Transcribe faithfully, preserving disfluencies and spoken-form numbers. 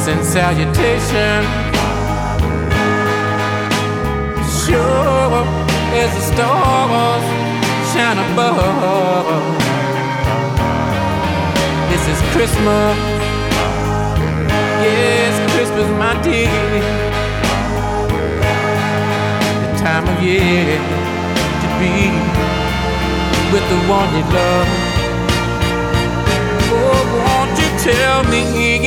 and salutation. Sure as the stars shine above. This is Christmas. Yes, Christmas, my dear. The time of year to be with the one you love. Oh, won't you tell me